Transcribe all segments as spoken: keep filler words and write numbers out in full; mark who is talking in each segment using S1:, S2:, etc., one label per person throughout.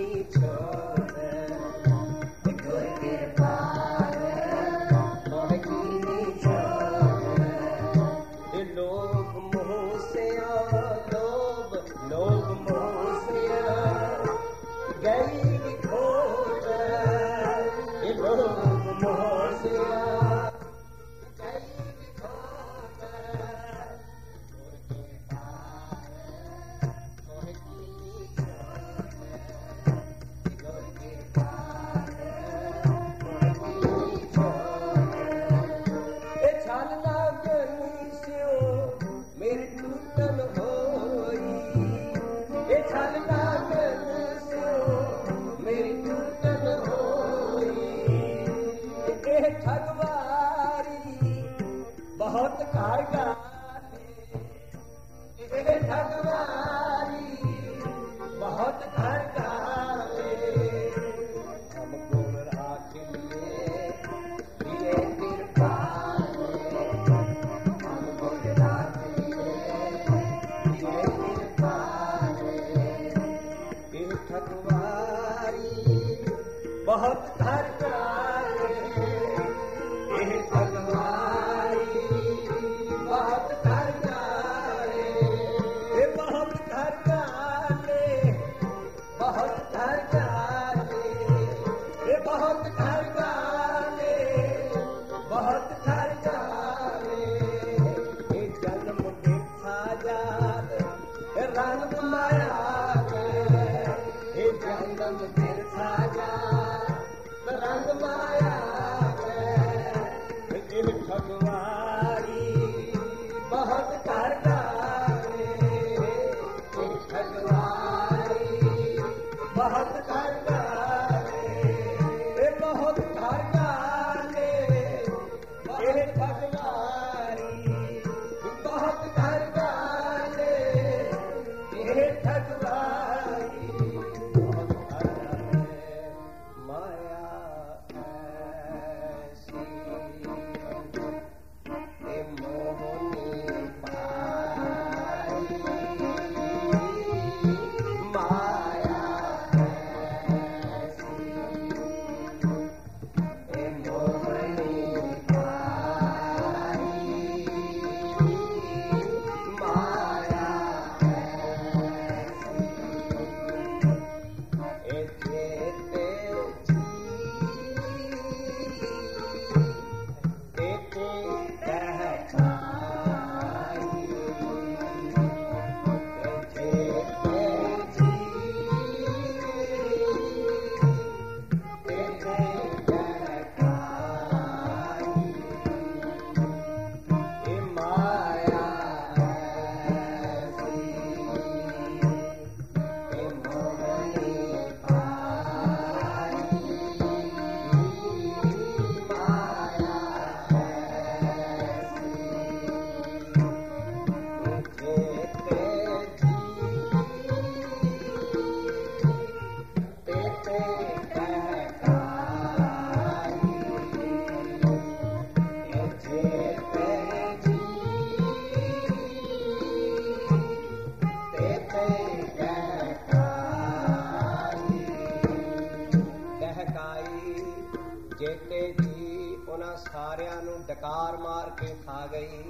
S1: डकार मार के खा गई,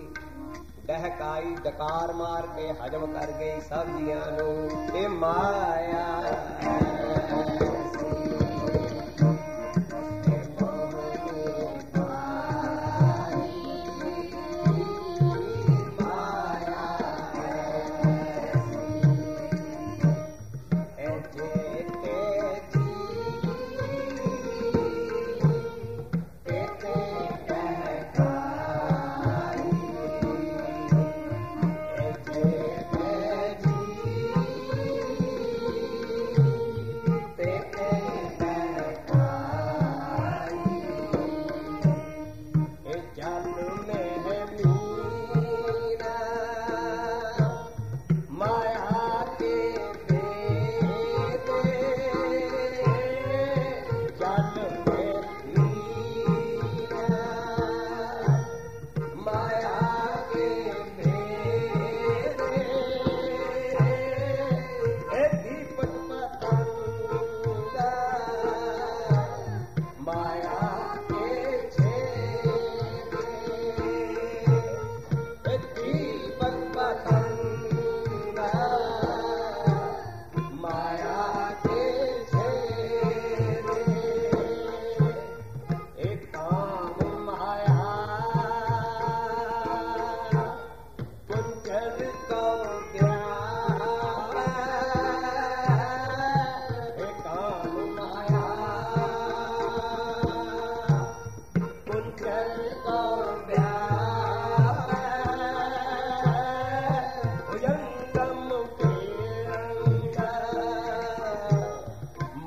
S1: डहकाई डकार मार के हजम कर गई सब जियां नू। ए माया
S2: Thank you.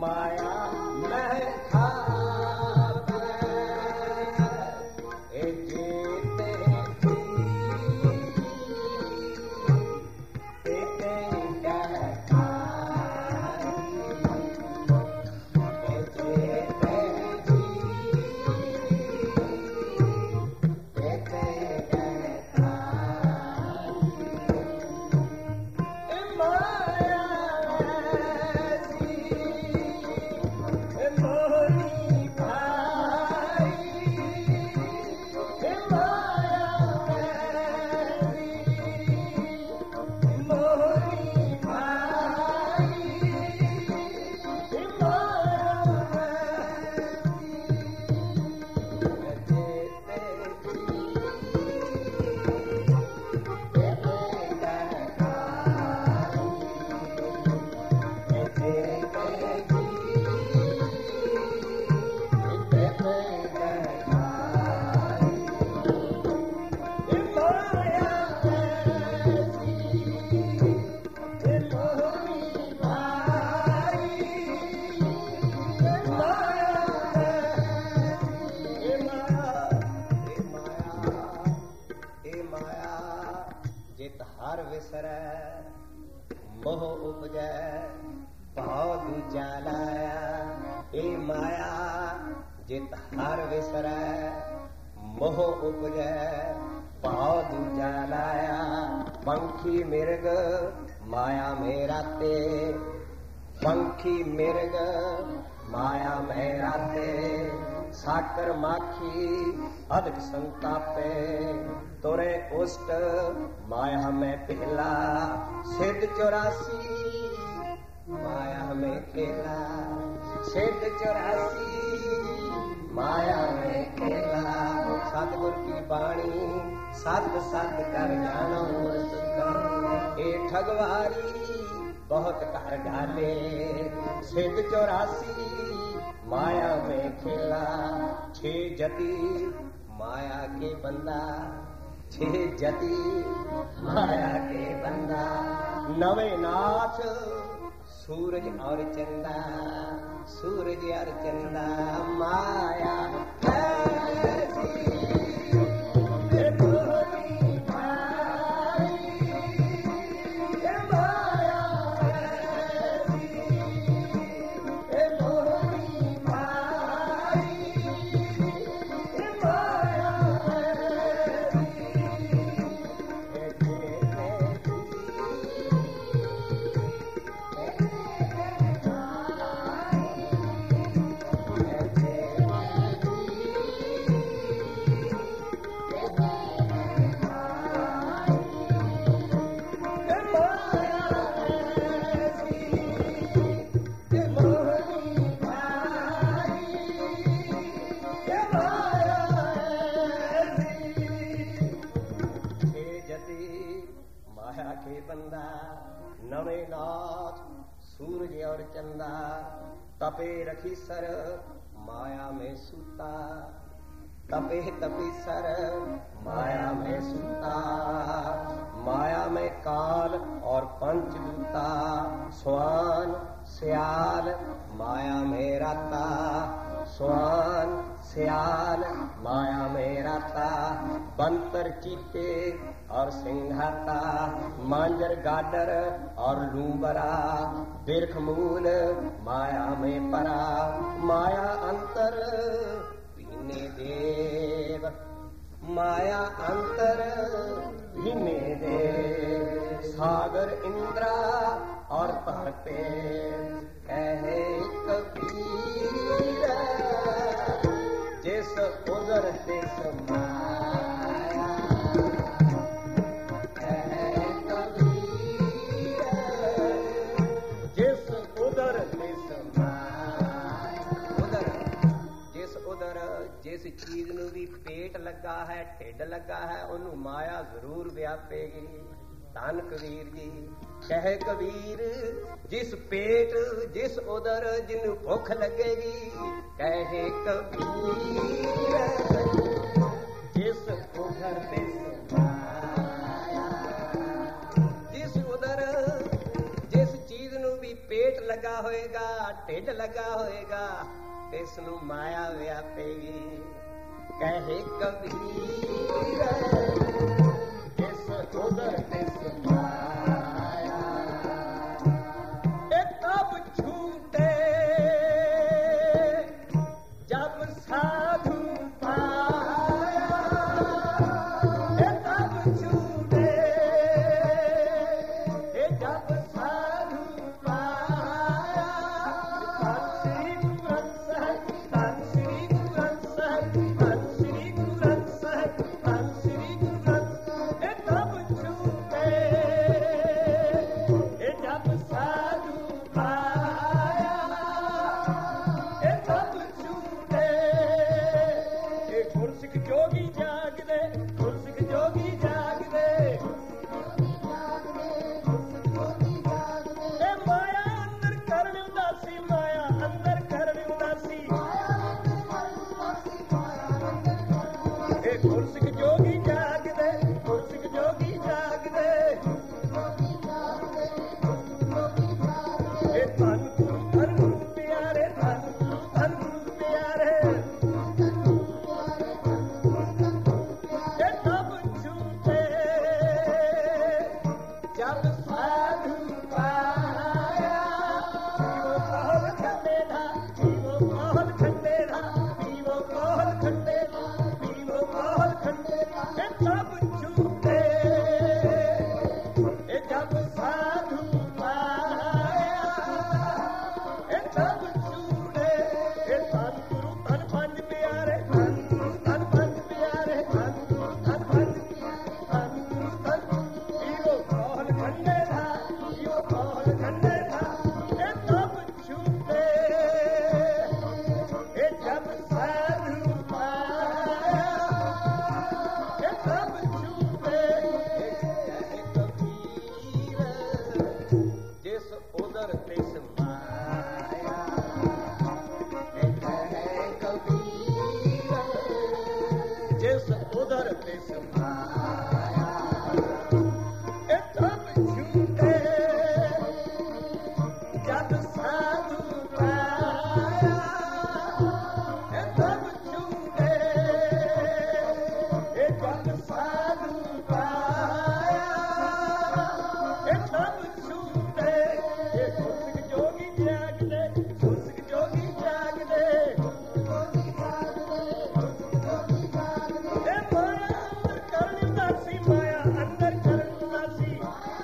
S1: माया मैं खावे ए जीते तेते कह मोह उपजै भाव दूजा लाया ए माया जित हर विसरै मोह उपजै भाव दूजा लाया पंखी मिर्ग माया मेरा ते पंखी मिर्ग माया मेरा ते साकर माखी अधिक संतापे तोरे उष्ट माया में पहला सिद्ध चौरासी माया में खेला सिद्ध चौरासी माया में खेला सतगुर की बाणी सत सत कर जानो ए ठगवारी बहुत कर डाले सिद्ध चौरासी माया में खेला छे जति माया के बंदा छे जति माया के बंदा नवे नाथ सूरज और चंदा सूरज और चंदा माया नवे नाथ सूरज और चंदा तपे रखी सर माया में सूता तपे तपी सर माया में सूता माया में काल और पंचदूता स्वान सियाल माया में राता स्वान सियाल माया में राता बंतर चीते और सिंघाता मांजर गाडर और लूबरा बिरख मूल माया में परा माया अंतर पीने देव माया अंतर पीने देव सागर इंद्रा और तरते कहे कबीर जिस उधर तिस माया कहे कबीर जिस उधर तिस माया उधर जिस उधर जिस चीज नूं भी पेट लगा है ढिड लगा है उन्होंने माया जरूर व्यापेगी धन कबीर जी कहे कबीर जिस पेट जिस उधर जिन्हों भुख लगेगी कहे कबीर जिस उधर तिस माया जिस उधर जिस चीज नूं भी पेट लगा होएगा ढिड ਲੱਗਾ ਹੋਏਗਾ ਇਸ ਨੂੰ ਮਾਇਆ ਵਿਆਪੇਗੀ। ਕਹੇ ਕਬੀਰ ਇਸ ਉਦਰ ਤਿਸ ਮਾਇਆ ਇਹ ਤਬ ਛੂਟੇ ਜਬ ਸਾਧੂ ਪਾਇਆ ਇਹ ਤਬ ਛੂਟੇ ਇਹ ਜਬ ਸਾਧੂ ਪਾਇਆ। ਧੰਨ ਸ੍ਰੀ ਗੁਰੂ ਗ੍ਰੰਥ ਸਾਹਿਬ, ਧੰਨ ਸ੍ਰੀ ਗੁਰੂ ਗ੍ਰੰਥ ਸਾਹਿਬ, ਧੰਨ ਸ੍ਰੀ ਗੁਰੂ ਗ੍ਰੰਥ ਸਾਹਿਬ। ਇਹ ਤਬ ਛੂਟੇ ਇਹ ਜਬ ਸਾਧੂ ਪਾਇਆ ਇਹ ਤਬ ਛੂਟੇ। ਇਹ ਗੁਰਸਿੱਖ ਜੋਗੀ ਜਾਗਦੇ, ਗੁਰਸਿੱਖ ਜੋਗੀ ਜਾਗਦੇ ਇਹ ਮਾਇਆ ਅੰਦਰ ਕਰਨ ਉਦਾਸੀ, ਮਾਇਆ ਅੰਦਰ ਕਰਨ ਉਦਾਸੀ। ਇਹ ਗੁਰਸਿੱਖ ਜੋਗੀ ਜਾਗਦੇ, ਗੁਰਸਿੱਖ ਜੋਗੀ ਜਾਗਦੇ ਇਹ ਧੰਨ ਗੁਰੂ ਧੰਨ ਗੁਰੂ ਪਿਆਰੇ, ਧੰਨ ਗੁਰੂ ਧੰਨ ਗੁਰੂ ਪਿਆਰੇ। ਇਹ ਤਬ ਛੂਟੇ ਜਬ ਸਾਧੂ ਪਾਇਆ। ਪੀਵੋ ਕੋਹਲ ਖੰਡੇ ਦਾ, ਪੀਵੋ ਕੋਹਲ ਖੰਡੇ ਦਾ, ਪੀਵੋ ਕੋਹਲ ਖੰਡੇ ਦਾ, ਪੀਵੋ ਕੋਹਲ ਖੰਡੇ ਦਾ। ਇਹ ਤਬ ਛੂਟੇ ਇਹ ਜਬ ਸਾਧੂ ਪਾਇਆ ਇਹ ਤਬ ਛੂਟੇ। ਇਹ ਧੰਨ ਗੁਰੂ ਧੰਨ ਪੰਜ ਪਿਆਰੇ, ਧੰਨ ਗੁਰੂ ਧੰਨ ਪੰਜ ਪਿਆਰੇ, ਧੰਨ ਗੁਰੂ ਧੰਨ ਪੰਜ ਪਿਆਰੇ, ਧੰਨ ਗੁਰੂ ਧੰਨ। ਪੀਵੋ ਕੋਹਲ ਖੰਡੇ ਦਾ, ਪੀਵੋ ਕੋਹਲ ਖੰਡੇ ਦਾ। ਇਹ ਤਬ ਛੂਟੇ ਇਹ ਜਬ ਸਾਧੂ ਪਾਇਆ ਇਹ ਤਬ ਛੂਟੇ। ਇਹ ਕਬੀਰ ਜਿਸ ਉਦਰ ਤਿਸ ਮਾਇਆ ਇਹ ਕਬੀਰ ਜਿਸ ਉਦਰ ਤਿਸ ਮਾਇਆ ਇਹ ਤਬ ਛੂਟੇ ਜਦ ਸਾਧੂ ਪਾਇਆ ਇਹ ਤਬ ਛੂਟੇ ਇਹ ਜਦ ਸਾਧੂ ਪਾਇਆ ਇਹ ਤਬ ਛੂਟੇ। ਇਹ ਗੁਰਸਿੱਖ ਜੋਗੀ ਜਾਗਦੇ, ਗੁਰਸਿੱਖ ਜੋਗੀ ਜਾਗਦੇ ਇਹ ਮਾਇਆ ਅੰਦਰ ਕਰਨ ਉਦਾਸੀ, ਮਾਇਆ ਅੰਦਰ ਕਰਨ ਉਦਾਸੀ।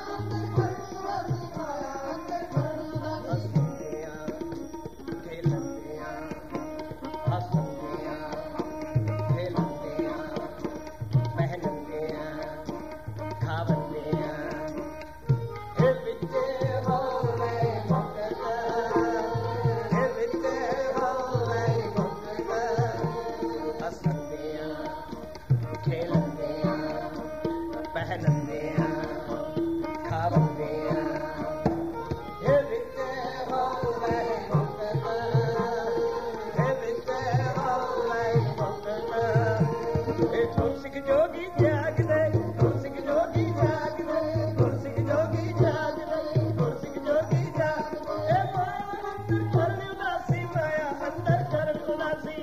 S1: ਹੱਸਦਿਆਂ ਖੇਲਦਿਆਂ ਹੱਸਦਿਆਂ ਖੇਲਦਿਆਂ ਪਹਿਨਦਿਆਂ ਖਾਵਦਿਆਂ ਇਹ ਵਿੱਚੇ ਹੋਵੇ ਮੁਕਤ, ਇਹ ਵਿੱਚੇ ਹੋਵੇ ਮੁਕਤ। ਹੱਸਦਿਆਂ ਖੇਲਦਿਆਂ ਪਹਿਨਦਿਆਂ ਖਾਵਦਿਆਂ ਇਹ ਵਿੱਚੇ ਹੋਵੇ ਮੁਕਤ, ਇਹ ਵਿੱਚੇ ਹੋਵੇ ਮੁਕਤ। ਇਹ ਗੁਰਸਿੱਖ ਜੋਗੀ ਜਾਗਦੇ, ਗੁਰਸਿੱਖ ਜੋਗੀ ਜਾਗਦੇ, ਗੁਰਸਿੱਖ ਜੋਗੀ ਜਾਗਦੇ, ਗੁਰਸਿੱਖ ਜੋਗੀ ਜਾਗਦੇ। ਇਹ ਮਾਇਆ ਅੰਦਰ ਕਰਨ ਉਦਾਸੀ, ਮਾਇਆ ਅੰਦਰ ਕਰਨ ਉਦਾਸੀ।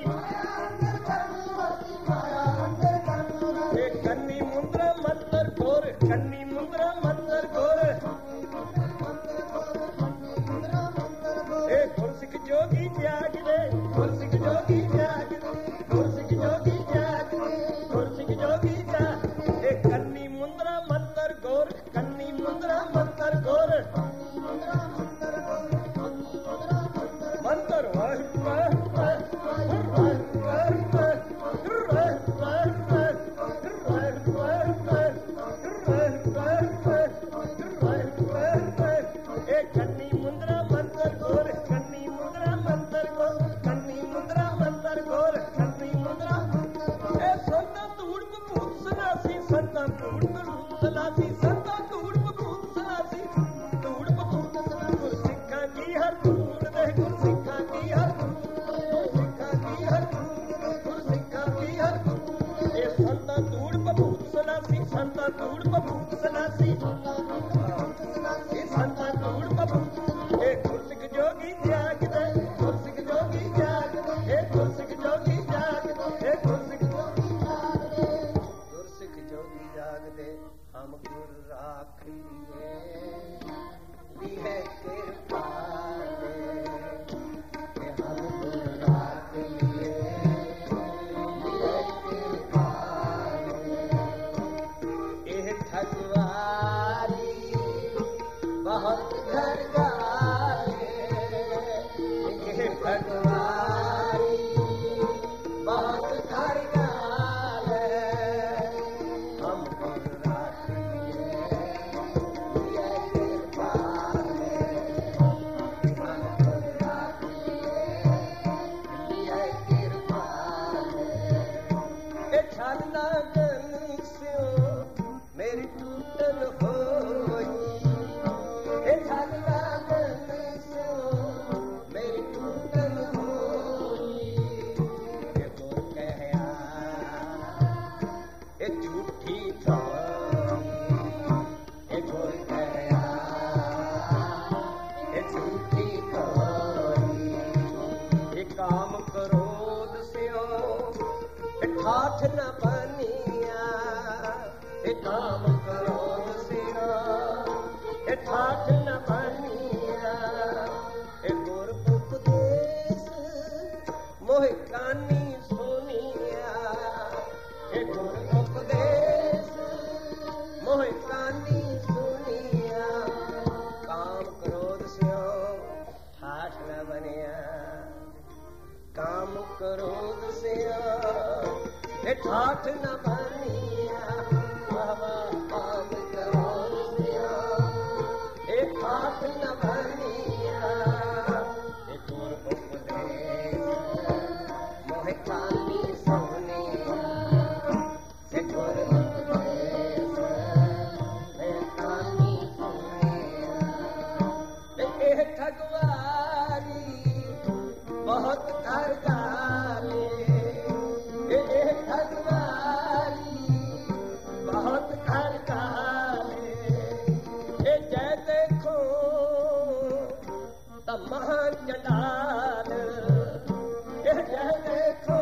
S1: ਇਹ ਕੰਨੀ ਮੁੰਦਰਾ ਮੰਤਰ ਗੋਰ, ਕੰਨੀ ਮੁੰਦਰਾ ਮੰਤਰ ਗੋਰ। ਇਹ ਗੁਰਸਿੱਖ ਜੋਗੀ ਜਾਗਦੇ, ਗੁਰਸਿੱਖ ਜੋਗੀ ਜਾਗਦੇ, ਗੁਰਸਿੱਖ ਜੋਗੀ ਜਾਗਦੇ, ਗੁਰਸਿੱਖ ਜੋਗੀ ਜਾਗਦੇ। ਇਹ ਕੰਨੀ ਮੁੰਦਰਾ ਮੰਤਰ ਗੋਰ, ਕੰਨੀ ਮੁੰਦਰਾ ਮੰਤਰ ਗੋਰ। ਮੰਤਰ ਵਾਹਿਗੁਰੂ ਵਾਹਿਗੁਰੂ ਵਾਹਿਗੁਰੂ ਵਾਹਿਗੁਰੂ ਵਾਹਿਗੁਰੂ ਵਾਹਿਗੁਰੂ ਵਾਹਿਗੁਰੂ ਵਾਹਿਗੁਰੂ ਵਾਹਿਗੁਰੂ। ਇਹ ਕੰਨੀ ਮੁੰਦਰਾ ਮੰਤਰ ਗੋਰ, ਕੰਨੀ ਮੁੰਦਰਾ ਮੰਤਰ ਗੋਰ, ਕੰਨੀ ਮੁੰਦਰਾ ਮੰਤਰ ਗੋਰ, ਕੰਨੀ ਮੁੰਦਰਾ। ਇਹ ਸੰਤਾਂ ਧੂੜ ਭੂਤ ਸਨਾਸੀ, ਸੰਤਾਂ ਧੂੜ ਭੂਤ ਸਨਾਸੀ, ਸੰਤਾਂ ਧੂੜ ਭੂਤ ਸਨਾਸੀ, ਧੂੜ ਭੂਤ ਸਨਾਸੀ। ਗੁਰਸਿੱਖਾਂ ਕੀ ਹਰ ਧੂੜ ਦੇ, ਗੁਰਸਿੱਖਾਂ ਕੀ ਹਰ ਧੂੜ, ਗੁਰਸਿੱਖਾਂ ਕੀ काम गुर राख लिए लिए कृपाले के हम गुर राख लिए लिए कृपाले एह ठगवारी बहुत घर गाले एह ठगवारी बहुत घर गाले हम गुर राख लिए लिए कृपाले हम गुर राख लिए लिए कृपाले ए छलना गन स्यो मेरी टूटन होई ए छलना गन स्यो मेरी टूटन होई ए गुर कहया ए झूठी थोई ए गुर कहया ए झूठी थोई ए काम क्रोध स्यो ए ठाठ न बनिया ए काम क्रोध स्यो ए ठाठ न बनिया ए गुर उपदेश मोह कानी सुनिया ए गुर उपदेश मोह कानी सुनिया काम क्रोध स्यो ठाठ न बनिया काम क्रोध स्यो ए ठाठ न बनिया बाबा काम क्रोध स्यो ए ठाठ न बनिया ए गुर उपदेश मोह कानी सुनिया ए गुर उपदेश मोह कानी सुनिया ए एह ठगवारी बहुत घर गाले ए एह ठगवारी बहुत घर गाले ए जय देखो त महा चंडाल ए जय देखो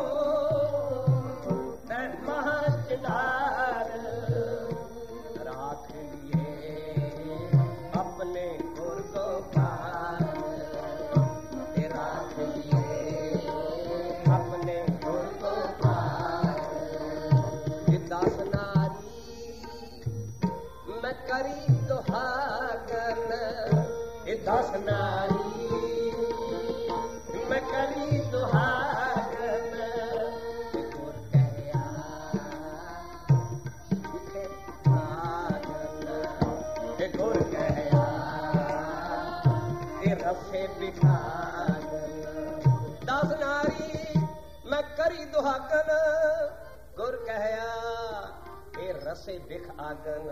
S1: त महा चंडाल राख लिए अपने गुर गोपाल ए राख लिए अपने गुर गोपाल ए दास नारी मैं करी दुहागन ए दास नारी मैं करी दुहागन ए गुर कहया झूठे भागन ए गुर कहया ए रसे बिठागन दास नारी मैं करी दुहागन गुर कहया ए रसे बिख आगन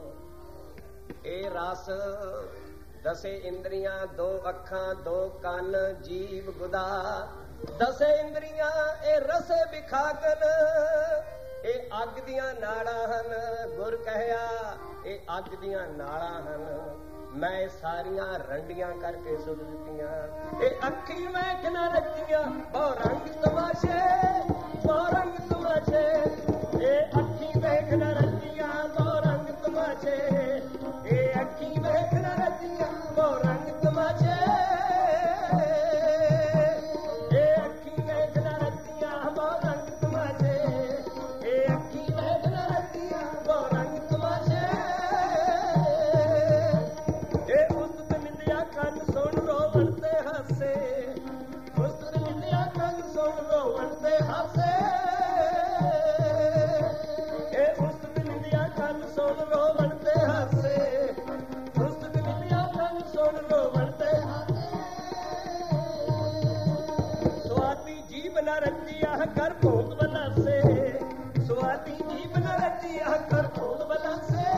S1: ए रस दसे इंद्रियां दो अखां दो कान जीव गुदा दसे इंद्रियां ए रसे बिखागन ए अग दियां नाड़ां हन गुर कहया ए अग दियां नाड़ां हन मैं सारियां रंडियां करके सुट दित्तियां ए अखी वेख न रखियां बहु रंग तमाशे बहु रंग तमाशे ए अखी वेख न रखियां बहु रंग तमाशे ए अखी वेख न रखियां बहु रंग तमाशे ए अखी वेख न रखियां बहु रंग तमाशे ए अखी वेख न रखियां बहु रंग तमाशे ए उस्तत निंदिया कंन सुन रोवण ते हासे उस्तत निंदिया कंन सुन रोवण ते हासे ए उस्तत निंदिया कंन सुन रोवण ते हासे उस्तत निंदिया कंन सुन रोवण ते हासे स्वाति जीव न रचिया कर भोग बलासे स्वाति जीव न रचिया कर भोग बलासे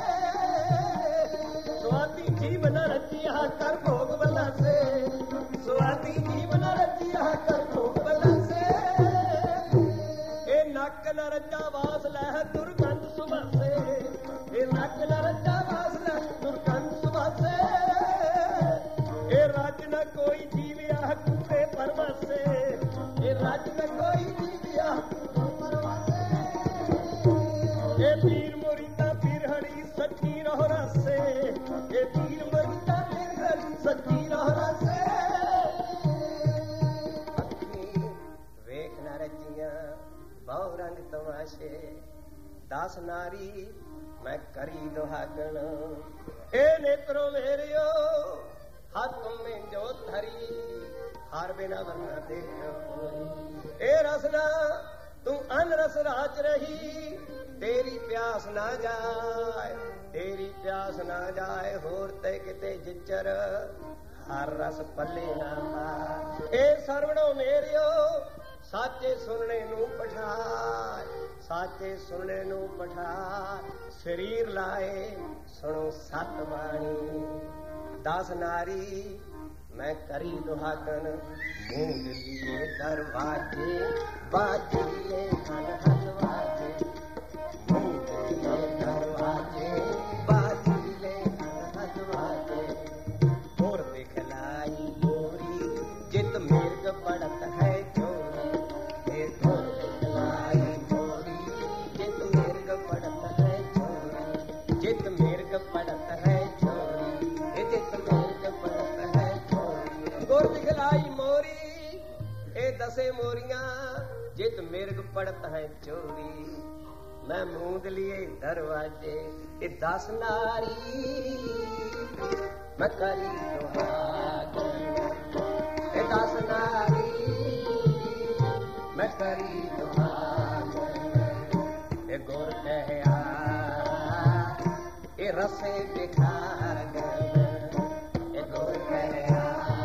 S1: स्वाति जीव न रचिया कर भोग बलासे स्वाति जीव न रचिया कर भोग बलासे ए नक न रचा वास लह दुर्गंध सुभासे ए नक न रचा वास लह दुर्गंध सुभासे ए राज न कोई जीविया कूड़े परवासे ए राज न कोई जीविया परवासे ए पीर मुरीदा पीर हरी सच्ची ਨਾਸ਼ੇ। ਦਸ ਨਾਰੀ ਮੈਂ ਕਰੀ ਦੁਹਾਗਣ, ਇਹ ਨੇਤਰੋ ਮੇਰਿਓ ਹੱਥ ਮੈਂ ਜੋ ਧਰੀ, ਹਰ ਬਿਨਾ ਵਰਨਾ ਦੇਖੋ। ਇਹ ਰਸਨਾ ਤੂੰ ਅਨ ਰਸ ਰਾਜ ਰਹੀ, ਤੇਰੀ ਪਿਆਸ ਨਾ ਜਾਏ, ਤੇਰੀ ਪਿਆਸ ਨਾ ਜਾਏ। ਹੋਰ ਤੇ ਕਿਤੇ ਜਿਚਰ ਹਰ ਰਸ ਪੱਲੇ ਨਾ ਪਾ। ਇਹ ਸਰਵਣੋ ਮੇਰਿਓ ਸਾਚੇ ਸੁਣਨੇ ਨੂੰ ਪਠਾਰ, ਸਾਚੇ ਸੁਣਨੇ ਨੂੰ ਪਠਾਰ। ਸਰੀਰ ਲਾਏ ਸੁਣੋ ਸਤ ਬਾਣੀ। ਦਸ ਨਾਰੀ ਮੈਂ ਕਰੀ ਦੁਹਾਗਣ, ਮੂੰਦ ਦੀਏ ਦਰਵਾਜੇ ਬਾਜੀਏ ਹਨ ਹਨ ਵਾਜੇ। ਮੂੰਦ ਦੀਏ ਦਰਵਾਜੇ ਬਾਜੀਏ ਹਨ ਹਨ ਵਾਜੇ। ਹੋਰ ਦਿਖਲਾਈ ਮੋਰੀ ਜਿਤ ਮਿਰਗ ਪੜਤ ਹੈ ਚੋਰੀ। ਇਹ ਹੋਰ ਦਿਖਲਾਈ ਮੋਰੀ ਜਿਤ ਮਿਰਗ ਪੜਤ ਹੈ ਚੋਰੀ। ਜਿਤ ਮਿਰਗ ਪੜਤ ਹੈ ਚੋਰੀ, ਇਹ ਜਿਤ ਮਿਰਗ ਪੜਤ ਹੈ ਚੋਰੀ। ਗੁਰ ਦਿਖਲਾਈ ਮੋਰੀ ਇਹ ਦਸੇ ਮੋਰੀਆਂ, ਜਿਤ ਮਿਰਗ ਪੜਤ ਹੈ ਚੋਰੀ। ਮੈਂ ਮੂੰਦ ਲਿਏ ਦਰਵਾਜੇ, ਇਹ ਦਸ ਨਾਰੀ ਮੈਂ ਕਰੀ ਦੁਹਾਗਣ। ਇਹ ਦਸ ਨਾਰੀ ਮੈਂ ਕਰੀ ਦੁਹਾਗਣ। ਇਹ ਗੁਰ ਕਹਿਆ ਇਹ ਰਸੇ ਦਿਖਾਗਣ। ਇਹ ਗੁਰ ਕਹਿਆ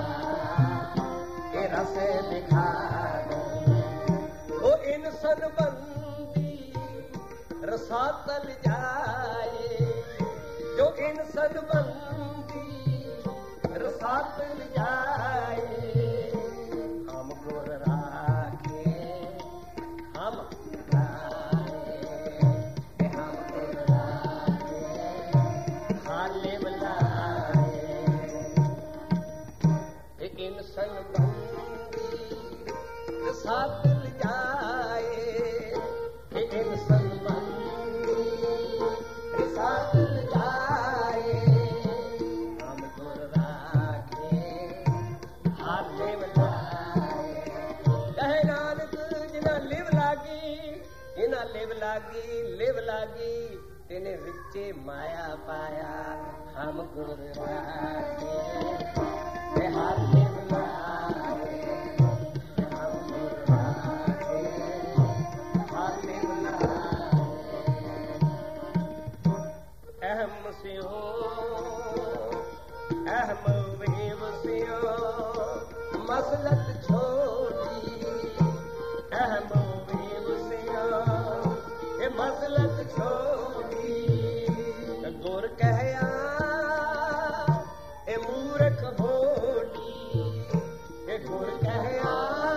S1: ਇਹ ਰਸੇ ਦਿਖਾਗਣ। ਉਹ ਇਨਸਨ ਬੰਦੀ ਰਸਾਤਲ ਜਾਏ, ਜੋ ਇਨਸਨ ਬੰਦੀ ਰਸਾਤਲ ਜਾਏ। ਹਮ ਗੁਰ ਰਾਖੇ ਹਮ ਰਾਏ, ਹਮ ਗੁਰ ਰਾਖੇ ਹਾਲੇ ਬਲਾਏ। ਇਹ ਇਨਸਨ ਬੰਦੀ ਰਸਾਤਲ ਜਾਏ, ਇਹ ਇਨਸਨ ਬੰਦੀ ਰਸਾਤਲ ਜਾਏ। ਹਮ ਗੁਰ ਰਾਖੇ ਹਾਲੇ ਬਲਾਏ। ਕਹੇ ਨਾਨਕ ਜਿਨ੍ਹਾਂ ਲਿਵ ਲਾਗੀ, ਜਿਨ੍ਹਾਂ ਲਿਵ ਲਾਗੀ ਲਿਵ ਲਾਗੀ, ਤਿਨੇ ਵਿੱਚੇ ਮਾਇਆ ਪਾਇਆ। ਹਮ ਗੁਰ ਰਾਖੇ ਤੇ ਹਾਲੇ ਬਲਾਏ। ਹਮ ਗੁਰ ਰਾਖੇ ਹਾਲੇ ਬਲਾਏ। ਅਹਮ ਸਿਓ ਅਹਮ ਵੇਵ ਸਿਓ ਮਸਲਤ ਛੋਟੀ। ਅਹਮ ਵੇਵ ਸਿਓ ਇਹ ਮਸਲਤ ਛੋਟੀ। ਗੁਰ ਕਹਿਆ ਇਹ ਮੂਰਖ ਹੋਟੀ। ਇਹ ਗੁਰ ਕਹਿਆ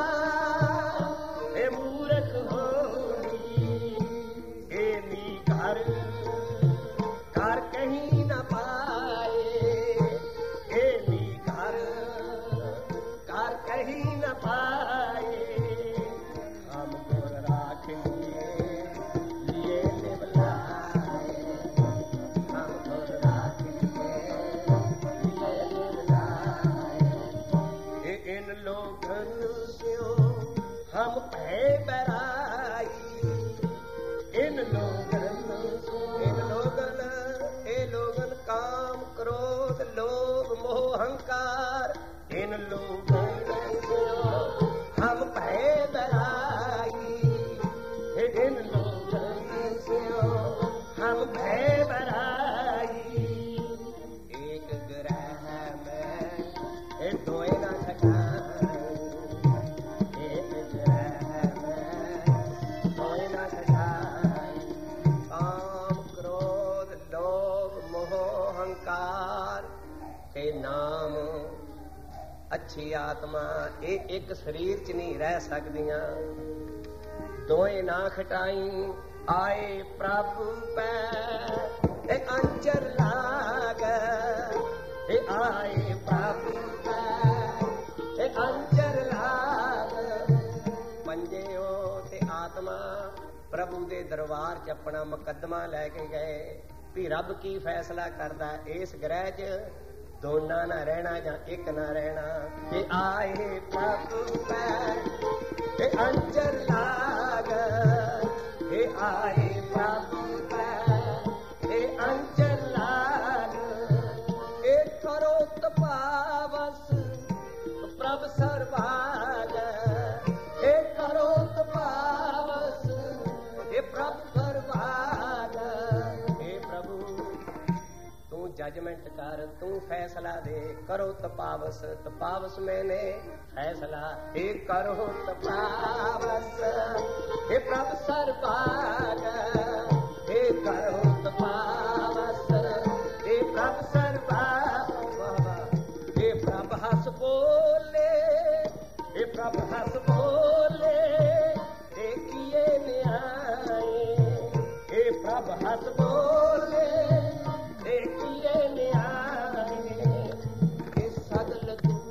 S1: ਇਹ ਮੂਰਖ ਹੋਟੀ। ਇਹ ਨੀ ਘਰ ਘਰ ਕਹੀਂ ਨਾ ਪਾਏ। ਇਹ ਨੀ ਘਰ ਘਰ ਕਹੀਂ ਨਾ ਪਾਏ। ਹਮ ਗੁਰ ਰਾਖ ਲਿਏ ਲਿਏ ਲਿਵ ਲਾਏ। ਹਮ ਗੁਰ ਰਾਖ ਲਿਏ ਲਿਏ ਲਿਵ ਲਾਏ। ਇਹ ਇਨ ਲੋਗਨ ਸਿਓ ਹਮ ਭੈ ਬਰਾਈ। ਇਨ ਲੋਗਨ ਇਨ ਲੋਗਨ ਇਹ ਲੋਗਨ ਕਾਮ ਕ੍ਰੋਧ ਲੋਭ ਮੋਹ ਹੰਕਾਰ। ਇਨ ਲੋਗਨ ਸਿਓ ਹਮ ਭੈ ਬਰਾਈ। ਇਨ ਲੋਗਨ ਸਿਓ ਹਮ ਭੈ ਬਰਾਈ। ਏਕ ਗ੍ਰਹਿ ਮੈਂ ਇਹ ਦੋਏ ਨਾ ਠਠਾਈ। ਏਕ ਗ੍ਰਹਿ ਮੈਂ ਦੋਏ ਨਾ ਠਠਾਈ। ਕਾਮ ਕ੍ਰੋਧ ਲੋਭ ਮੋਹ ਹੰਕਾਰ ਤੇ ਨਾਮ ਅੱਛੀ ਆਤਮਾ ਇਹ ਇੱਕ ਸਰੀਰ ਚ ਨਹੀਂ ਰਹਿ ਸਕਦੀਆਂ। ਦੋਏ ਨਾ ਖਟਾਈ ਆਏ ਪ੍ਰਭ ਪੈ ਇਹ ਅੰਚਰ ਲਾਗ। ਇਹ ਆਏ ਪ੍ਰਭ ਪੈ ਇਹ ਅੰਚਰ ਲਾਗ। ਪੰਜਿਓ ਤੇ ਆਤਮਾ ਪ੍ਰਭੂ ਦੇ ਦਰਬਾਰ ਚ ਆਪਣਾ ਮੁਕੱਦਮਾ ਲੈ ਕੇ ਗਏ ਵੀ ਰੱਬ ਕੀ ਫੈਸਲਾ ਕਰਦਾ। ਇਸ ਗ੍ਰਹਿ ਚ ਦੋਨਾਂ ਨਾ ਰਹਿਣਾ ਜਾਂ ਇੱਕ ਨਾ ਰਹਿਣਾ। ਇਹ ਆਏ ਪ੍ਰਭ ਪੈ ਇਹ ਅੰਚਰ ਲਾਗ। ਇਹ तू फैसला दे। करो तपावस तपावस मैंने फैसला, हे करो तपावस हे प्रभु सर्वभाग, हे करो तपावस हे प्रभु सर्वभाग। हे प्रभु हंस बोले, हे प्रभु हंस बोले, हे किए न्याय, हे प्रभु हंस बोले, हे किए न्याय। हे सगल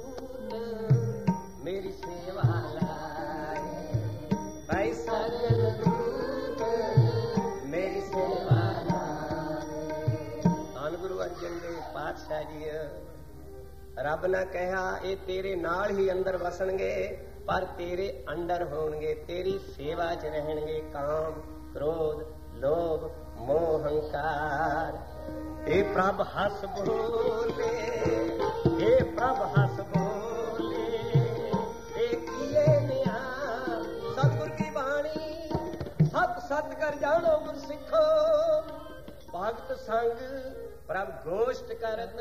S1: दूत मेरी सेवा लाए, भाई सगल दूत मेरी सेवा लाए। धन गुरु अर्जन देव पातशाह जी ਰੱਬ ਨੇ ਕਿਹਾ ਇਹ ਤੇਰੇ ਨਾਲ ਹੀ ਅੰਦਰ ਵਸਣਗੇ, ਪਰ ਤੇਰੇ ਅੰਡਰ ਹੋਣਗੇ, ਤੇਰੀ ਸੇਵਾ 'ਚ ਰਹਿਣਗੇ। ਕਾਮ, ਕ੍ਰੋਧ, ਲੋਭ, ਮੋਹ, ਹੰਕਾਰ। ਇਹ ਪ੍ਰਭ ਹੱਸ ਬੋਲੇ, ਇਹ ਪ੍ਰਭ ਹੱਸ ਬੋਲੇ, ਇਹ ਕੀਏ ਨਿਆ। ਸਤਿਗੁਰ ਕੀ ਬਾਣੀ ਸਤ ਸਤ ਕਰ ਜਾਣੋ ਗੁਰ ਸਿੱਖੋ, ਭਗਤ ਸੰਗ ਪ੍ਰਭ ਗੋਸ਼ਟ ਕਰਤ।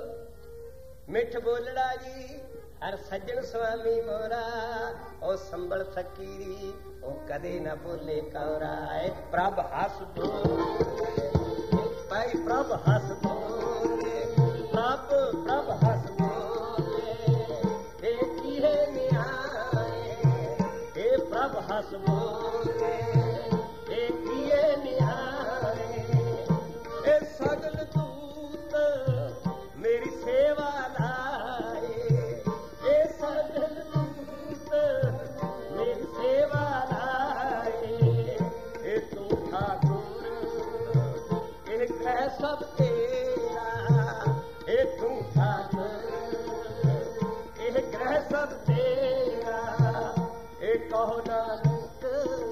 S1: ਮਿੱਠ ਬੋਲੜਾ ਜੀ ਹਰ ਸੱਜਣ ਸੁਆਮੀ ਮੋਰਾ, ਉਹ ਸੰਭਲ ਫਕੀਰੀ ਉਹ ਕਦੇ ਨਾ ਬੋਲੇ ਕੌਰਾ। ਏ ਪ੍ਰਭ ਹੱਸ ਬੋਲੇ, ਭਾਈ ਪ੍ਰਭ ਹੱਸ ਬੋਲੇ, ਪ੍ਰਭ ਪ੍ਰਭ ਹੱਸ ਬੋਲੇ, ਏ ਕੀਏ ਨਿਆਏ। ਏ ਪ੍ਰਭ ਹੱਸ ਬੋਲੇ, ਏ ਕੀਏ ਨਿਆਏ। ਏ ਸਗਲ ਦੂਤ ਮੇਰੀ ਸੇਵਾ ਲਾਏ, ਇਹ ਸਗਲ ਦੂਤ ਮੇਰੀ ਸੇਵਾ ਲਾਏ। ਇਹ ਤੂੰ ਠਾਕੁਰ ਇਹ ਗ੍ਰਹਿ ਸਭ ਤੇਰਾ, ਇਹ ਤੂੰ ਠਾਕੁਰ ਇਹ ਗ੍ਰਹਿ ਸਭ ਤੇਰਾ। ਇਹ ਕਹੋ ਨਾਨਕ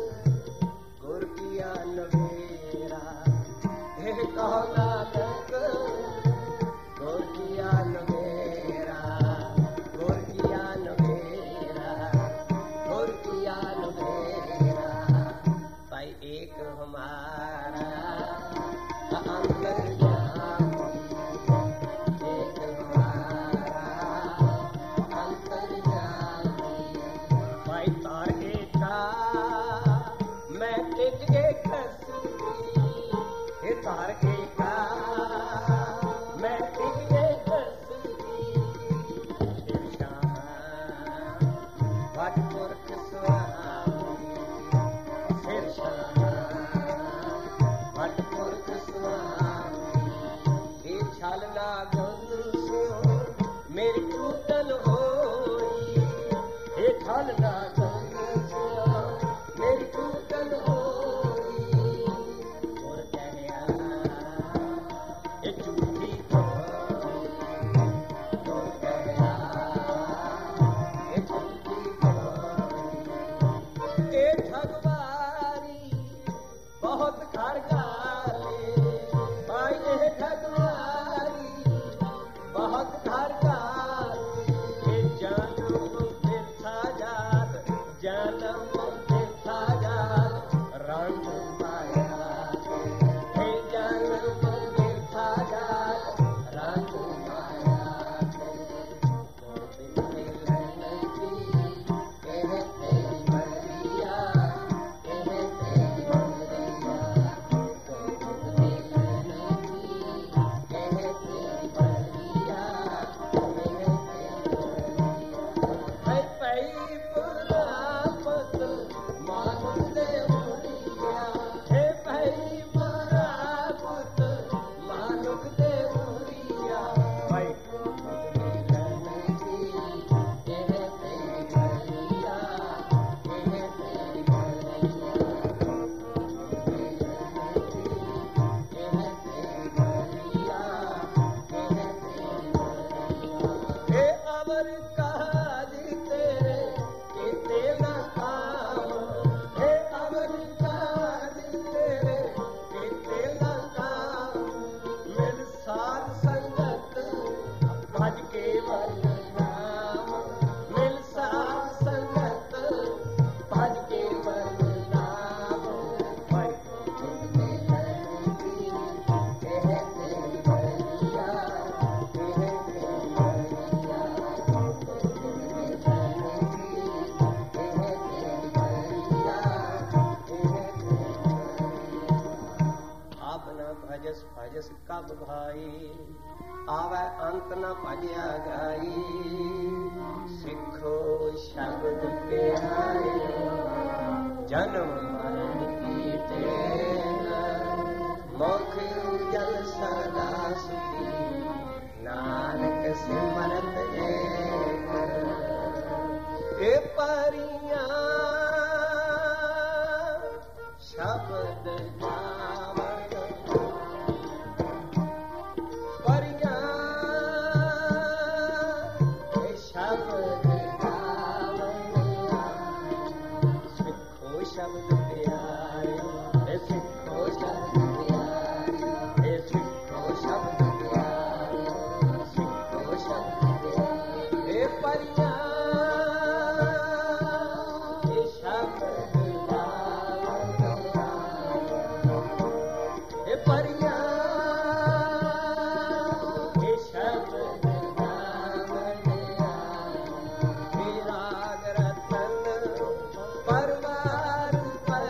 S1: ਗੁਰ ਕੀਆ ਨਵੇਰਾ, ਇਹ ਕਹੋ ਨਾਨਕ ਗੁਰ ਕੀਆ ਨਵੇਰਾ, ਗੁਰ ਕੀਆ ਨਵੇਰਾ, ਗੁਰ ਕੀਆ ਨਵੇਰਾ। ਭਾਈ ਏਕ ਹਮਾਰਾ ਅੰਤਰਜਾਮੀ, ਏਕ ਹਮਾਰਾ ਅੰਤਰਜਾਮੀ। ਭਾਈ ਤਾਰ ਏਕਾ
S2: तिस कब भाई आवे अंत न भजिया गाई सिखो शब्द प्यारे जन्म मरण की टेन मुख उजल सदा सुखी नानक सिमरत एक ए परियां शब्द परवार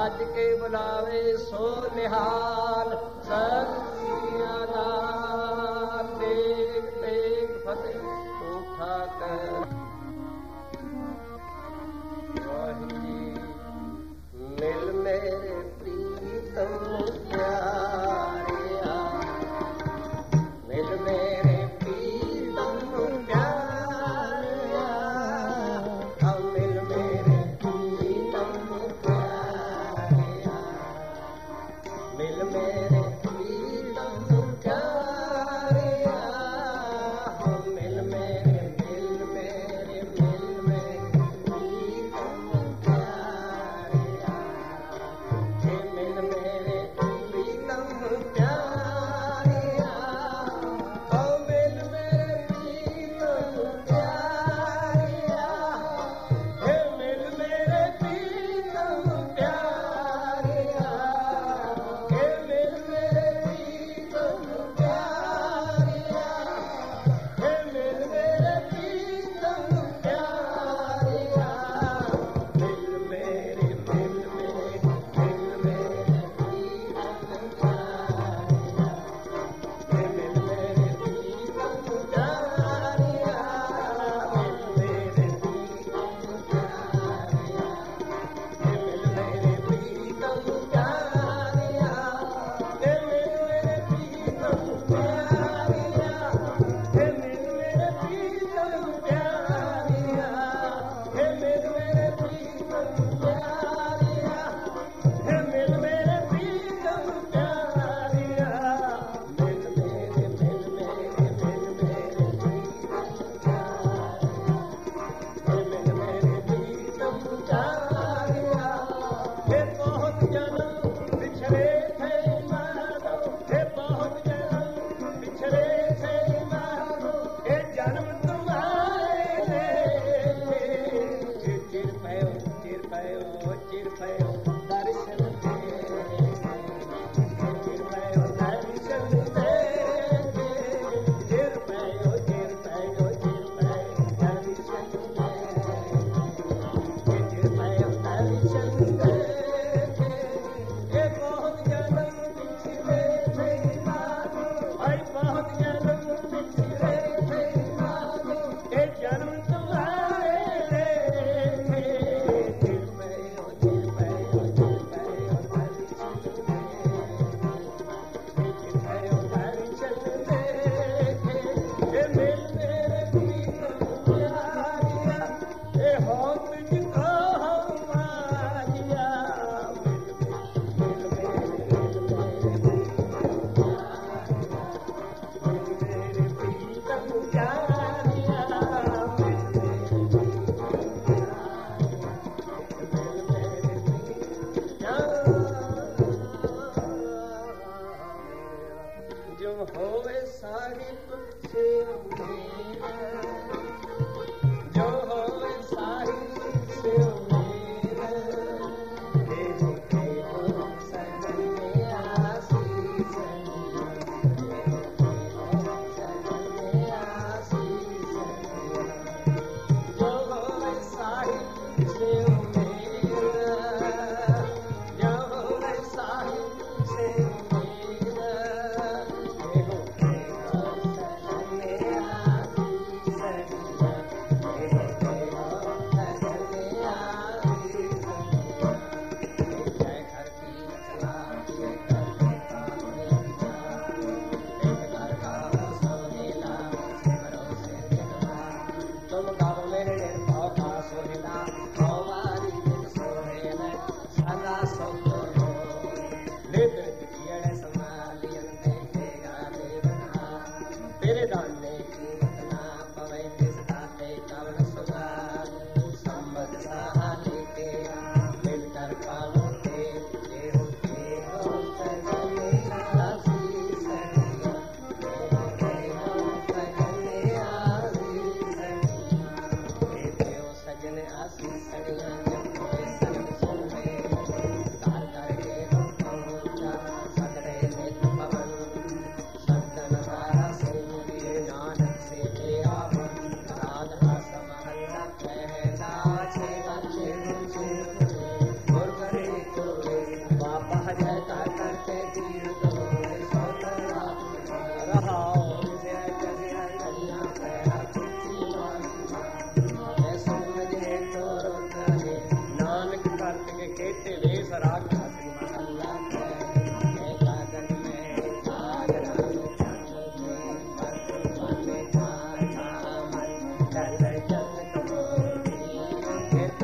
S2: ਸੱਜ ਕੇ ਬੁਲਾਵੇ ਸੋ ਨਿਹਾਲ ਸਤਿ ਅਕਾਲ। ਤੇਗ ਤੇਗ ਫਤਿਹ ਉਠਾ ਕਰ ਮਿਲ ਮੇਰੇ ਪ੍ਰੀਤਮ ਪਿਆਰਿਆ, ਮਿਲ ਮੇਰੇ ਪ੍ਰੀਤਮ ਪਿਆਰਿਆ, ਆ ਮਿਲ ਮੇਰੇ ਪ੍ਰੀਤਮ ਪਿਆਰਿਆ, ਮਿਲ ਮੇਰੇ ਪ੍ਰੀਤਮ ਪਿਆਰਿਆ, ਮਿਲ ਮੇਰੇ ਮਿਲ ਮੇਰੇ ਮਿਲ ਮੇਰੇ ਪ੍ਰੀਤਮ ਪਿਆਰਿਆ, ਮਿਲ ਮੇਰੇ ਪ੍ਰੀਤਮ ਪਿਆਰਿਆ, ਓ ਮਿਲ ਮੇਰੇ ਪ੍ਰੀਤਮ ਪਿਆਰਿਆ, ਏ ਮਿਲ ਮੇਰੇ ਪ੍ਰੀਤਮ ਪਿਆਰਿਆ, ਏ ਮਿਲ ਮੇਰੇ ਪ੍ਰੀਤਮ ਪਿਆਰਿਆ, ਏ ਮਿਲ ਮੇਰੇ ਪ੍ਰੀਤਮ ਪਿਆਰਿਆ, ਮਿਲ ਮੇਰੇ ਮਿਲ ਮੇਰੇ ਮਿਲ ਮੇਰੇ ਪ੍ਰੀਤਮ ਪਿਆਰਿਆ, ਏ ਮਿਲ ਮੇਰੇ ਪ੍ਰੀਤਮ ਪਿਆਰਿਆ, ਮਿਲ ਮੇਰੇ ਪ੍ਰੀਤਮ ਪਿਆਰਿਆ, ਏ ਮਿਲ ਮੇਰੇ ਪ੍ਰੀਤਮ ਪਿਆਰਿਆ, ਏ ਮਿਲ ਮੇਰੇ ਪ੍ਰੀਤਮ ਪਿਆਰਿਆ, ਏ ਮਿਲ ਮੇਰੇ ਪ੍ਰੀਤਮ ਪਿਆਰਿਆ, ਏ ਮਿਲ ਮੇਰੇ ਪ੍ਰੀਤਮ ਪਿਆਰਿਆ, ਏ ਮਿਲ ਮੇਰੇ ਪ੍ਰੀਤਮ ਪਿਆਰਿਆ, ਮਿਲ ਮੇਰੇ ਮਿਲ ਮੇਰੇ ਮਿਲ ਮੇਰੇ ਪ੍ਰੀਤਮ ਪਿਆਰਿਆ, ਏ ਮਿਲ ਮੇਰੇ ਪ੍ਰੀਤਮ ਪਿਆਰਿਆ, ਏ ਬਹੁਤ ਜਨਮ ਵਿਛੜੇ ਥੇ ਮਾਰੋ, ਏ ਬਹੁਤ ਜਨਮ ਵਿਛੜੇ ਥੇ ਮਾਰੋ, ਏ ਜਨਮ ਤੁਮਾਰੇ ਨੇ, ਚਿਰ ਚਿਰ ਪਇਓ ਚਿਰ ਪਇਓ ਚਿਰ ਪਇਓ ਦਰਸ਼ਨ ਦੇ, ਚਿਰ ਪਇਓ ਦਰਸ਼ਨ ਦੇ, ਚਿਰ ਪਇਓ ਚਿਰ ਪਇਓ ਚਿਰ ਪਇਓ ਦਰਸ਼ਨ ਦੇ, ਚਿਰ ਪਇਓ ਦਰਸ਼ਨ ਦੇ, ਇਹ ਬਹੁਤ ਜਨਮ ਵਿਛੜੇ ਥੇ ਮਾਰੋ, ਆਈ ਬਹੁਤ ਜਨਮ ਵਿਛੜੇ ਥੇ ਮਾਰੋ, ਇਹ ਜਨਮ ਤੁਮਾਰੇ ਨੇ, ਚਿਰ ਪਇਓ ਚਿਰ ਪਇਓ ਚਿਰ ਪਇਓ ਦਰਸ਼ਨ ਦੇ, ਚਿਰ ਪਇਓ ਦਰਸ਼ਨ ਦੇ, ਇਹ ਮਿਲ ਮੇਰੇ ਪ੍ਰੀਤਮ ਪਿਆਰਿਆ, ਇਹ ਹੋਂ ਤੁਝ ਕੋ ਮਾਰਿਆ, ਮਿਲ ਮਿਲ ਮੇਰੇ ਮਿਲ ਮੇਰੇ ਮਿਲ ਮੇਰੇ ਪ੍ਰੀਤਮ ਪਿਆਰਿਆ, ਮਿਲ ਮੇਰੇ ਜੋ ਹੋਵੇ ਸਾਹਿਬ ਸੇ ਮੇਰਾ, ਜੋ ਹੋਵੇ ਸਾਹਿਬ ਸੇ ਮੇਰਾ, ਦੇਵੋ ਦੇਵੋ ਸਜਣੇ ਆਸੀਸ, ਦੇਵੋ ਦੇਵੋ ਸਜਣੇ ਆਸੀਸ, ਜੋ ਹੋਵੇ ਸਾਹਿਬ ਸੇ ਮੇਰਾ, ਜੋ ਹੋਵੇ ਸਾਹਿਬ ਸੇ ਮੇਰਾ, ਦੇਵੋ ਦੇਵੋ ਸਜਣੇ ਆਸੀਸ, ਦੇਵੋ ਦੇਵੋ ਸਜਣੇ ਆਸੀਸ, ਜੈ ਘਰ ਕੀ ਚਲਾ ਜੈ ਘਰ एक घर का सोहेला भरोसे दिखला, तुम कब मेरे निर्भव का सोहेला, हमारी दिल सोहेला सदा सुख हो, नित कियड़ संभालियन देखेगा देवना, तेरे दाने की ना पवे किस दाते कवन सुधा, संबत सहाले के मिलकर पालो के, देहो देहो सजने आसीस, देहो देहो सजने आसीस, देहो सजने आसीस, जब कोई संग सुने, तार करके हो पहुंचा सगड़े नित पवन, सज्जन तारा सूर्य नानक से तेरा मन, राधा समहल कहना छे अच्छे अच्छे गुरु करे तो है